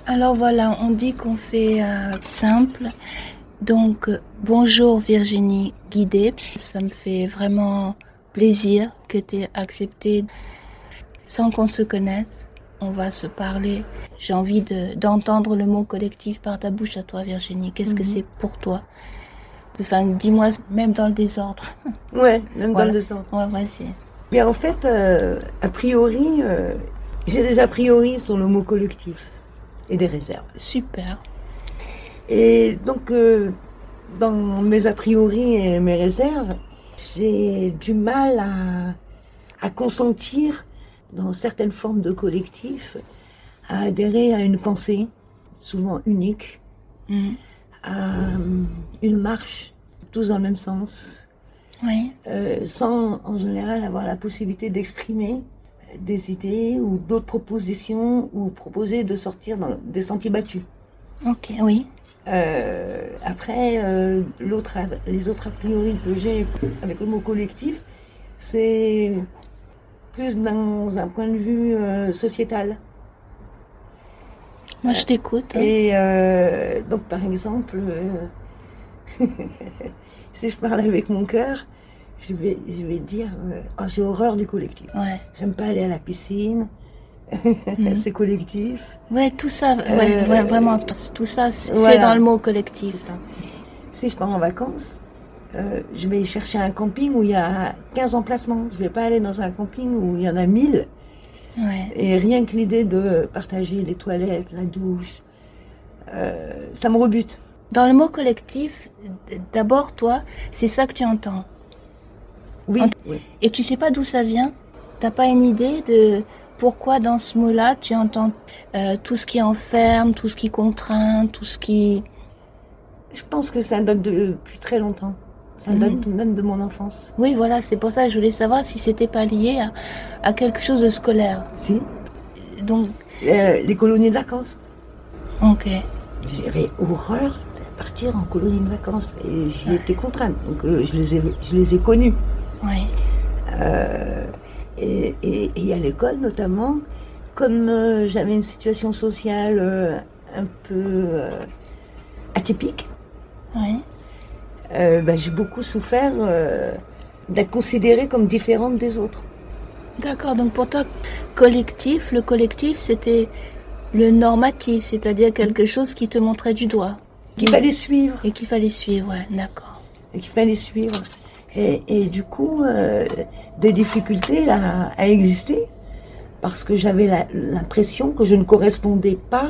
Alors voilà, on dit qu'on fait simple. Donc, bonjour Virginie Guidé. Ça me fait vraiment plaisir que tu aies accepté sans qu'on se connaisse. On va se parler. J'ai envie d'entendre le mot collectif par ta bouche à toi, Virginie. Qu'est-ce que c'est pour toi? Enfin, dis-moi, même dans le désordre. Ouais, même Voilà. dans le désordre. Ouais, vas-y. Mais en fait, a priori, j'ai des a priori sur le mot collectif et des réserves. Super. Et donc, dans mes a priori et mes réserves, j'ai du mal à consentir dans certaines formes de collectif, à adhérer à une pensée, souvent unique, à une marche, tous dans le même sens, Oui. sans en général avoir la possibilité d'exprimer des idées ou d'autres propositions ou proposer de sortir des sentiers battus. Ok, oui. Après, les autres a priori que j'ai avec le mot collectif, c'est plus dans un point de vue sociétal. Moi, je t'écoute. Et donc, par exemple, si je parle avec mon cœur, je vais dire j'ai horreur du collectif. Ouais. J'aime pas aller à la piscine. C'est collectif. Ouais, tout ça, vraiment, tout ça, c'est Voilà. dans le mot collectif. C'est ça. Si je pars en vacances, je vais chercher un camping où il y a 15 emplacements. Je vais pas aller dans un camping où il y en a 1000. Ouais. Et rien que l'idée de partager les toilettes, la douche, ça me rebute. Dans le mot collectif, d'abord, toi, c'est ça que tu entends. Oui. Oui. Et tu sais pas d'où ça vient? T'as pas une idée de pourquoi dans ce mot-là, tu entends tout ce qui enferme, tout ce qui contraint, tout ce qui... Je pense que ça date depuis très longtemps. Ça date même de mon enfance. Oui, voilà, c'est pour ça que je voulais savoir si c'était pas lié à quelque chose de scolaire. Si. Donc, les colonies de vacances. ok. J'avais horreur de partir en colonie de vacances et j'y étais contrainte. Donc je les ai connues. Oui. Et à l'école notamment, comme j'avais une situation sociale un peu atypique, Oui. J'ai beaucoup souffert d'être considérée comme différente des autres. D'accord, donc pour toi, le collectif, c'était le normatif, c'est-à-dire quelque chose qui te montrait du doigt. Qu'il fallait suivre. Et qu'il fallait suivre, ouais, d'accord. Et qu'il fallait suivre. Et du coup, des difficultés à exister, parce que j'avais l'impression que je ne correspondais pas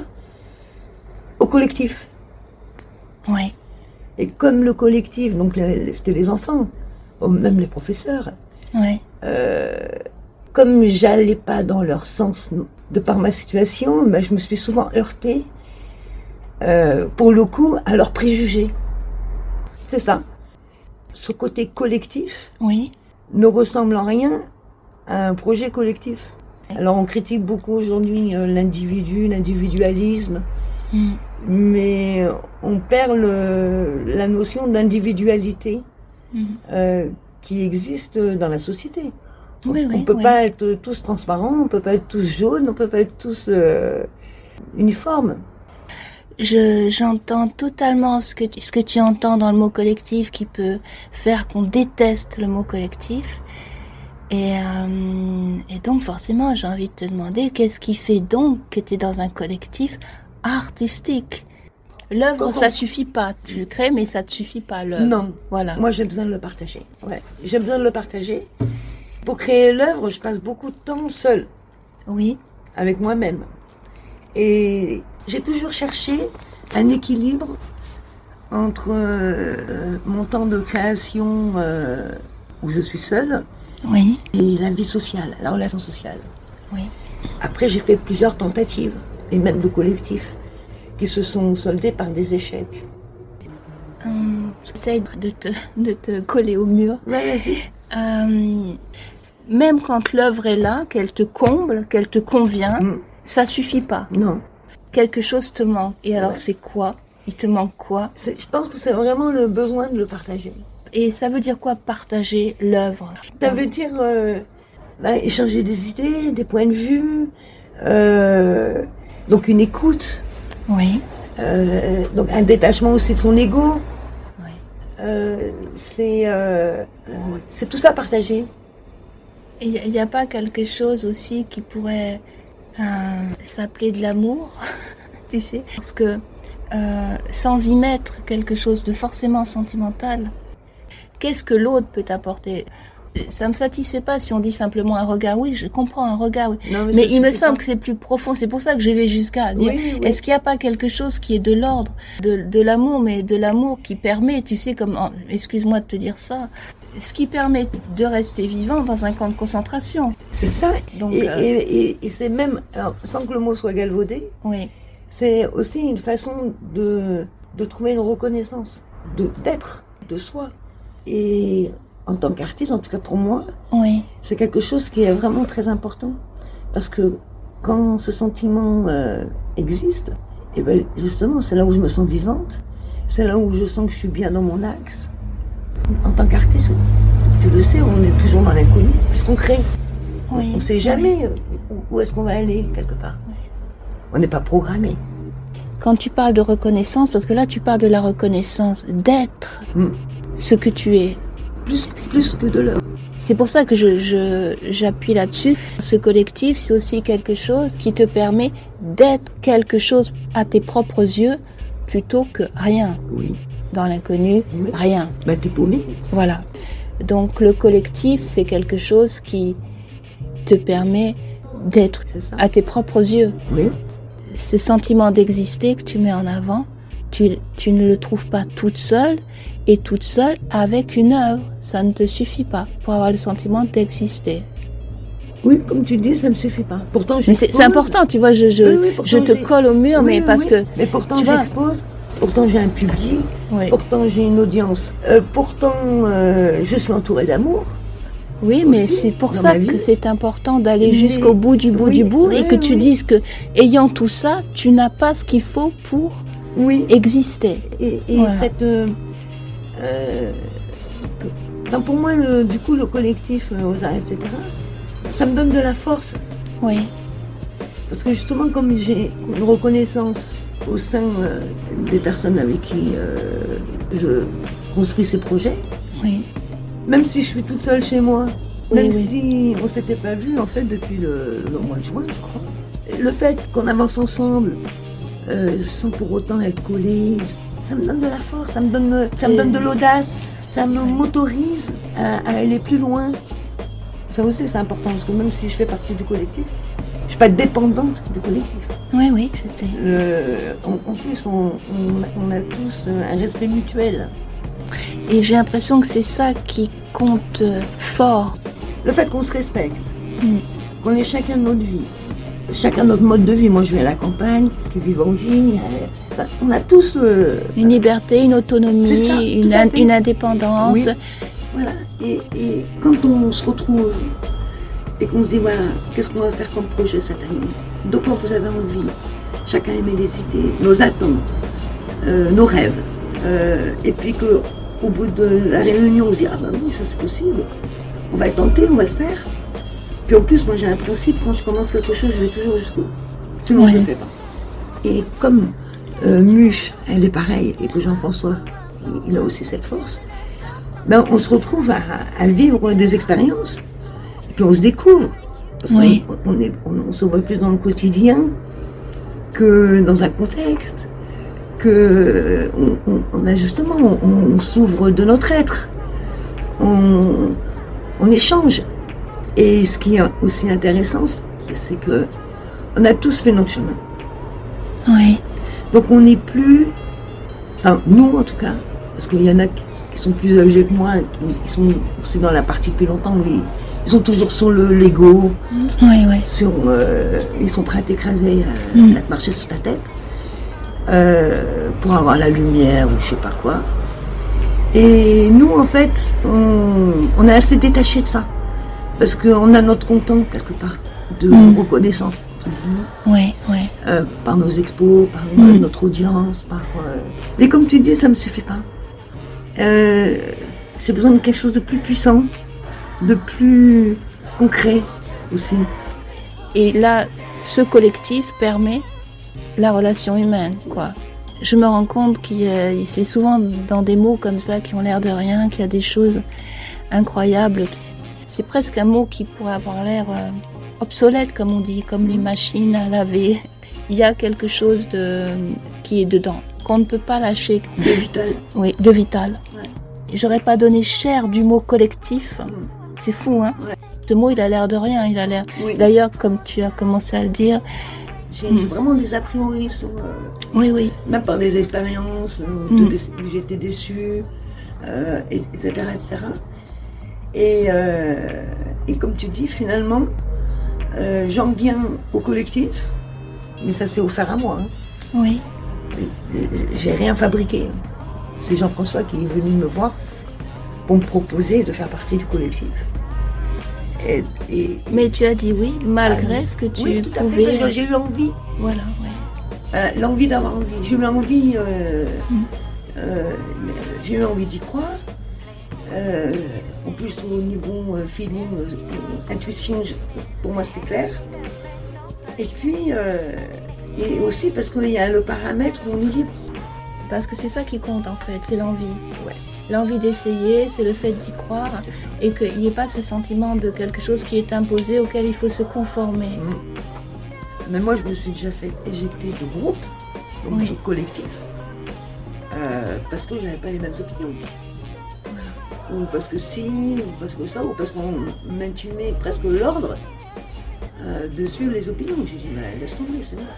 au collectif. Oui. Et comme le collectif, donc c'était les enfants, même les professeurs, Oui. comme j'allais pas dans leur sens de par ma situation, je me suis souvent heurtée, pour le coup, à leurs préjugés. C'est ça. Ce côté collectif Oui. ne ressemble en rien à un projet collectif. Alors on critique beaucoup aujourd'hui l'individu, l'individualisme, mais on perd la notion d'individualité qui existe dans la société. Oui, on ne peut pas être tous transparents, on ne peut pas être tous jaunes, on ne peut pas être tous uniformes. J'entends totalement ce que tu entends dans le mot collectif qui peut faire qu'on déteste le mot collectif. Et donc forcément, j'ai envie de te demander, qu'est-ce qui fait donc que tu es dans un collectif artistique? L'œuvre, ça suffit pas. Tu le crées, mais ça ne te suffit pas, l'œuvre. Non, voilà. Moi j'ai besoin de le partager. Ouais. J'ai besoin de le partager. Pour créer l'œuvre, je passe beaucoup de temps seule. Oui. Avec moi-même. Et j'ai toujours cherché un équilibre entre mon temps de création où je suis seule, oui, et la vie sociale, la relation sociale. Oui. Après, j'ai fait plusieurs tentatives, et même de collectifs, qui se sont soldées par des échecs. J'essaie de te coller au mur. Ouais, vas-y. Même quand l'œuvre est là, qu'elle te comble, qu'elle te convient, ça suffit pas. Non. Quelque chose te manque. Et alors, c'est quoi? Il te manque quoi? Je pense que c'est vraiment le besoin de le partager. Et ça veut dire quoi, partager l'œuvre? Ça veut dire échanger des idées, des points de vue, donc une écoute. Oui. Donc un détachement aussi de son ego. Oui. C'est tout ça partagé. Il n'y a pas quelque chose aussi qui pourrait s'appeler de l'amour, tu sais, parce que sans y mettre quelque chose de forcément sentimental, qu'est-ce que l'autre peut t'apporter? Ça me satisfait pas si on dit simplement un regard. Oui, je comprends un regard, oui. Non, mais il me semble que c'est plus profond. C'est pour ça que je vais jusqu'à dire, oui. Est-ce qu'il n'y a pas quelque chose qui est de l'ordre de l'amour, mais de l'amour qui permet, tu sais, excuse-moi de te dire ça, ce qui permet de rester vivant dans un camp de concentration. C'est ça. Donc, et c'est même, alors, sans que le mot soit galvaudé, oui. C'est aussi une façon de trouver une reconnaissance, d'être, de soi. Et en tant qu'artiste, en tout cas pour moi, oui. C'est quelque chose qui est vraiment très important. Parce que quand ce sentiment existe, et ben justement, c'est là où je me sens vivante, c'est là où je sens que je suis bien dans mon axe. En tant qu'artiste, tu le sais, on est toujours dans l'inconnu, puisqu'on crée. Oui. On ne sait jamais où est-ce qu'on va aller, quelque part. Oui. On n'est pas programmé. Quand tu parles de reconnaissance, parce que là tu parles de la reconnaissance d'être ce que tu es. Plus que de l'heure. C'est pour ça que j'appuie là-dessus. Ce collectif, c'est aussi quelque chose qui te permet d'être quelque chose à tes propres yeux plutôt que rien. Oui. Dans l'inconnu, oui. Rien. Ben t'es paumé. Voilà. Donc le collectif, c'est quelque chose qui te permet d'être à tes propres yeux. Oui. Ce sentiment d'exister que tu mets en avant, tu ne le trouves pas toute seule avec une œuvre. Ça ne te suffit pas pour avoir le sentiment d'exister. Oui, comme tu dis, ça ne me suffit pas. Pourtant, mais c'est important, tu vois, je te colle au mur, mais parce que... Mais pourtant, j'expose, pourtant j'ai un public, pourtant j'ai une audience, pourtant je suis entourée d'amour. Oui, mais c'est pour ça que c'est important d'aller jusqu'au bout du bout et que tu dises que, ayant tout ça, tu n'as pas ce qu'il faut pour exister. Et voilà. Cette... pour moi, du coup, le collectif aux arts, etc., ça me donne de la force. Oui. Parce que justement, comme j'ai une reconnaissance au sein des personnes avec qui je construis ces projets, même si je suis toute seule chez moi, même si on ne s'était pas vu en fait depuis le mois de juin, je crois. Le fait qu'on avance ensemble, sans pour autant être collés, ça me donne de la force, ça me donne de l'audace, ça me m'autorise à aller plus loin. Ça aussi c'est important, parce que même si je fais partie du collectif, je ne suis pas dépendante du collectif. Oui, je sais. En plus, on a tous un respect mutuel. Et j'ai l'impression que c'est ça qui compte fort. Le fait qu'on se respecte, qu'on ait chacun notre vie, chacun notre mode de vie. Moi, je vais à la campagne, qui vivent en ville. On a tous... une liberté, une autonomie, une indépendance. Oui. Voilà. Et quand on se retrouve et qu'on se dit, voilà, qu'est-ce qu'on va faire comme projet cette année? De quoi vous avez envie? Chacun émet des idées, nos attentes, nos rêves. Et puis qu'au bout de la réunion, on se dit, ah ben oui, ça c'est possible. On va le tenter, on va le faire. Puis en plus, moi j'ai un principe, quand je commence quelque chose, je vais toujours jusqu'au bout. Sinon, je ne le fais pas. Et comme Muche, elle est pareille, et que Jean-François, il a aussi cette force, ben, on se retrouve à vivre des expériences, et puis on se découvre. Parce qu'on se voit plus dans le quotidien que dans un contexte, on s'ouvre de notre être, on échange. Et ce qui est aussi intéressant, c'est que on a tous fait notre chemin. Oui. Donc on n'est plus, enfin nous en tout cas, parce qu'il y en a qui sont plus âgés que moi, qui sont aussi dans la partie depuis longtemps, mais ils sont toujours sur l'ego, ils sont prêts à t'écraser, à te marcher sur ta tête, pour avoir la lumière ou je sais pas quoi. Et nous en fait, on est assez détachés de ça. Parce qu'on a notre content, quelque part, de reconnaissance. Par nos expos, par notre audience, Mais comme tu dis, ça ne me suffit pas. J'ai besoin de quelque chose de plus puissant, de plus concret aussi. Et là, ce collectif permet la relation humaine, quoi. Je me rends compte que c'est souvent dans des mots comme ça qui ont l'air de rien, qu'il y a des choses incroyables. C'est presque un mot qui pourrait avoir l'air obsolète, comme on dit, comme les machines à laver. Il y a quelque chose qui est dedans, qu'on ne peut pas lâcher. De vital. Oui, de vital. Ouais. J'aurais pas donné cher du mot collectif. C'est fou, hein. Ouais. Ce mot, il a l'air de rien. Il a l'air. Oui. D'ailleurs, comme tu as commencé à le dire. J'ai vraiment des a priori sur. Oui. Même par des expériences où j'étais déçue, etc., etc. Et comme tu dis, finalement, j'en viens au collectif, mais ça s'est offert à moi. Hein. Oui. J'ai rien fabriqué. C'est Jean-François qui est venu me voir pour me proposer de faire partie du collectif. Mais tu as dit oui, malgré ce que tu oui, tout pouvais. À fait, j'ai eu envie. Voilà, ouais. L'envie d'avoir envie. J'ai eu envie. J'ai eu envie d'y croire. En plus, au niveau feeling, intuition, pour moi c'était clair. Et puis, et aussi parce qu'il y a le paramètre où on est libre. Parce que c'est ça qui compte en fait, c'est l'envie. Ouais. L'envie d'essayer, c'est le fait d'y croire et qu'il n'y ait pas ce sentiment de quelque chose qui est imposé auquel il faut se conformer. Mais moi, je me suis déjà fait éjecter de groupe, donc de collectif, parce que je n'avais pas les mêmes opinions. Voilà. Ou parce que si, ou parce que ça, ou parce qu'on m'intimait presque l'ordre de suivre les opinions. J'ai dit, mais laisse tomber, c'est mort.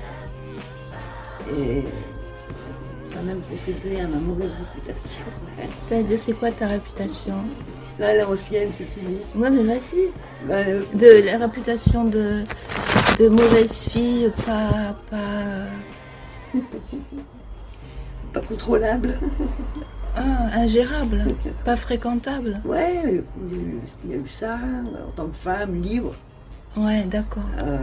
Et ça a même fait plaisir à ma mauvaise réputation. C'est quoi ta réputation? Là, l'ancienne, c'est fini. Ouais, mais vas-y. De la réputation de mauvaise fille, pas contrôlable. Ah, ingérable, pas fréquentable. Ouais, il y a eu ça, en tant que femme, libre. Ouais, d'accord.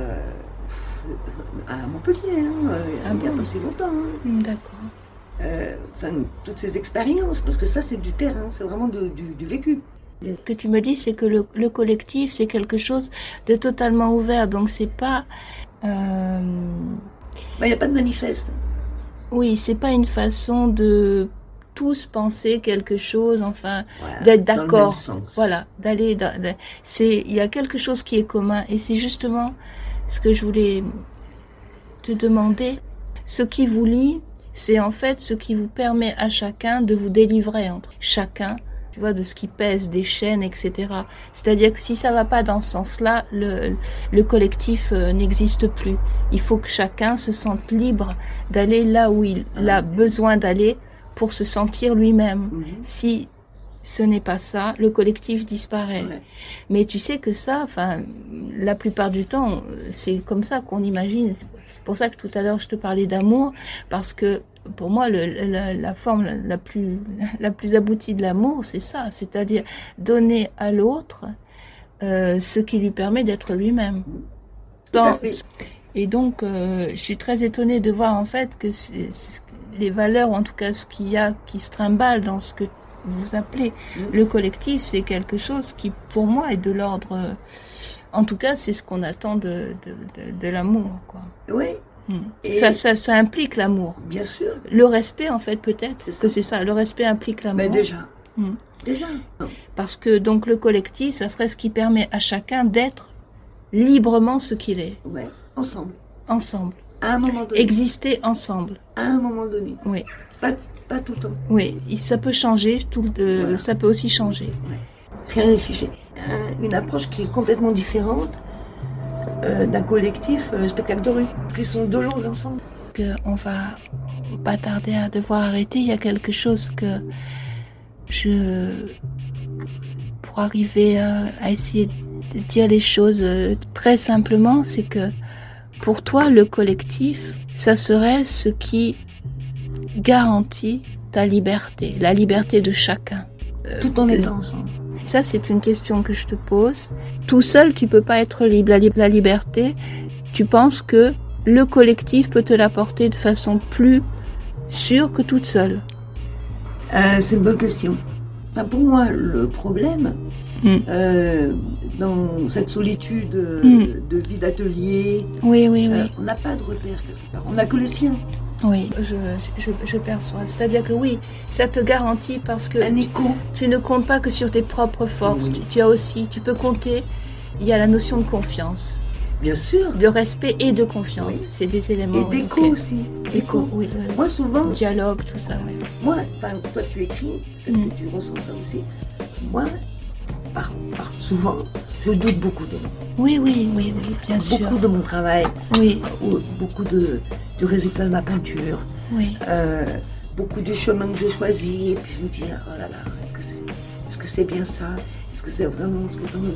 À Montpellier, il y a pas si longtemps. D'accord. Toutes ces expériences, parce que ça c'est du terrain, c'est vraiment du vécu. Ce que tu me dis, c'est que le collectif, c'est quelque chose de totalement ouvert, donc c'est pas... Il n'y a pas de manifeste. Oui, c'est pas une façon de tous penser quelque chose, enfin, voilà, d'être d'accord. Dans le même sens. Voilà, il y a quelque chose qui est commun, et c'est justement ce que je voulais te demander. Ce qui vous lie, c'est en fait ce qui vous permet à chacun de vous délivrer entre chacun, tu vois, de ce qui pèse, des chaînes, etc. C'est-à-dire que si ça va pas dans ce sens-là, le collectif n'existe plus. Il faut que chacun se sente libre d'aller là où il a besoin d'aller pour se sentir lui-même. Si ce n'est pas ça, le collectif disparaît. Ouais. Mais tu sais que ça, enfin, la plupart du temps, c'est comme ça qu'on imagine. C'est pour ça que tout à l'heure je te parlais d'amour, parce que pour moi, la forme la plus aboutie de l'amour, c'est ça, c'est-à-dire donner à l'autre ce qui lui permet d'être lui-même. Et donc, je suis très étonnée de voir en fait que les valeurs, ou en tout cas ce qu'il y a qui se trimballe dans ce que vous appelez le collectif, c'est quelque chose qui, pour moi, est de l'ordre... En tout cas, c'est ce qu'on attend de l'amour, quoi. Oui. Et ça implique l'amour. Bien sûr. Le respect, en fait, peut-être que c'est ça. Le respect implique l'amour. Mais déjà. Déjà. Parce que, donc, le collectif, ça serait ce qui permet à chacun d'être librement ce qu'il est. Oui. Ensemble. Ensemble. À un moment donné. Exister ensemble. À un moment donné. Oui. Pas tout le temps. Oui, ça peut changer, voilà. Ça peut aussi changer. Ouais. Rien n'est figé. Une approche qui est complètement différente d'un collectif spectacle de rue, qui sont de l'eau ensemble. On va pas tarder à devoir arrêter. Il y a quelque chose que pour arriver à essayer de dire les choses très simplement, c'est que pour toi, le collectif, ça serait ce qui garantit ta liberté, la liberté de chacun. Tout en étant ensemble. Ça, c'est une question que je te pose. Tout seul, tu peux pas être libre. La liberté, tu penses que le collectif peut te l'apporter de façon plus sûre que toute seule? C'est une bonne question. Enfin, pour moi, le problème, dans cette solitude de vie d'atelier. Oui, oui, oui. On n'a pas de repères quelque part, on n'a que les siens. Oui, je perçois. C'est-à-dire que oui, ça te garantit parce que Un écho. tu ne comptes pas que sur tes propres forces. Oui. Tu as aussi, tu peux compter. Il y a la notion de confiance, Bien sûr. de respect et de confiance. Oui. C'est des éléments. Et d'écho ok. aussi. Écho, oui. Moi souvent, Dialogue, tout ça. Oui. moi, toi tu écris, peut-être que tu ressens ça aussi. Moi, souvent, je doute beaucoup de moi. Oui, oui, oui, oui, bien sûr. Beaucoup de mon travail, Oui, beaucoup du résultat de ma peinture, oui, beaucoup du chemin que j'ai choisi. Et puis je me dis, oh là là, est-ce que c'est bien ça? Est-ce que c'est vraiment ce que tu as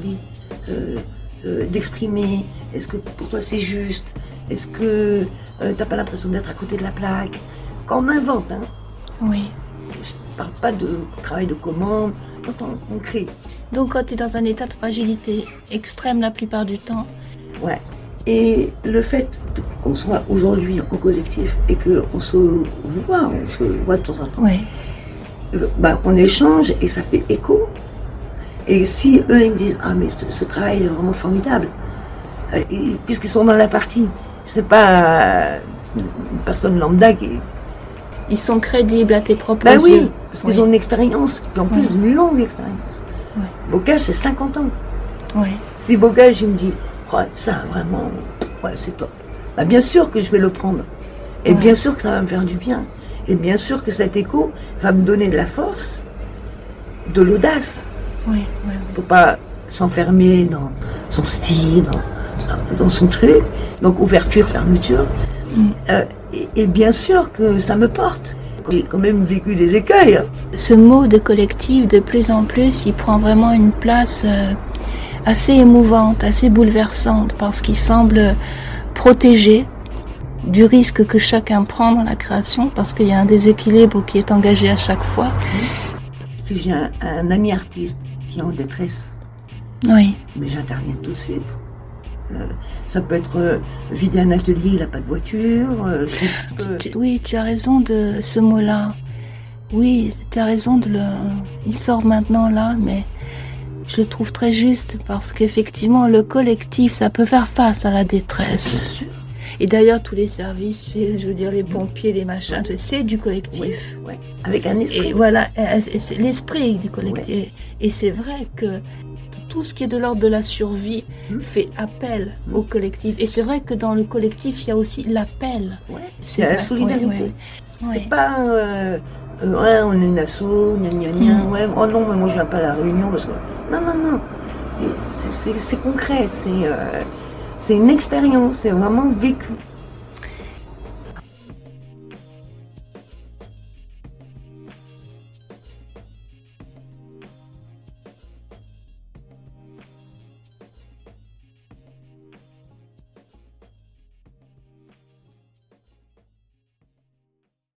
envie d'exprimer? Est-ce que pour toi c'est juste? Est-ce que t'as pas l'impression d'être à côté de la plaque? Quand on invente, hein, oui. je parle pas de travail de commande, quand on crée. Donc quand tu es dans un état de fragilité extrême la plupart du temps. Ouais. Et le fait qu'on soit aujourd'hui en collectif et qu'on se voit de temps en temps, Oui, on échange et ça fait écho. Et si eux ils me disent ah mais ce travail est vraiment formidable, puisqu'ils sont dans la partie, c'est pas une personne lambda qui. ils sont crédibles à tes propres Bah yeux. oui, parce qu'ils ont une expérience, et en plus une longue expérience. Oui. Bocage c'est 50 ans. Oui, Si Bocage il me dit oh, ça vraiment, ouais, c'est top. Bah, bien sûr que je vais le prendre. Et bien sûr que ça va me faire du bien. Et bien sûr que cet écho va me donner de la force, de l'audace. oui, oui. Faut pas s'enfermer dans son style, dans son truc. Donc ouverture, fermeture. Et bien sûr que ça me porte. J'ai quand même vécu des écueils. Ce mot de collectif, de plus en plus, il prend vraiment une place assez émouvante, assez bouleversante, parce qu'il semble protéger du risque que chacun prend dans la création, parce qu'il y a un déséquilibre qui est engagé à chaque fois. Si j'ai un ami artiste qui est en détresse, Oui, mais j'interviens tout de suite. Ça peut être vider un atelier, il n'a pas de voiture. oui, tu as raison de ce mot-là. Oui, tu as raison de le... Il sort maintenant là, mais je le trouve très juste parce qu'effectivement, le collectif, ça peut faire face à la détresse. Et d'ailleurs, tous les services, je veux dire, les pompiers, les machins, c'est du collectif. Oui, ouais. Avec un esprit. Et voilà, c'est l'esprit du collectif. Ouais. Et c'est vrai que tout ce qui est de l'ordre de la survie fait appel au collectif. Et c'est vrai que dans le collectif, il y a aussi l'appel. Ouais. C'est la solidarité. Ouais. C'est pas... ouais, on est une asso, gna gna gna, ouais, oh non, mais moi je viens pas à la réunion parce que... Non, non, non. C'est concret, c'est une expérience, c'est vraiment vécu.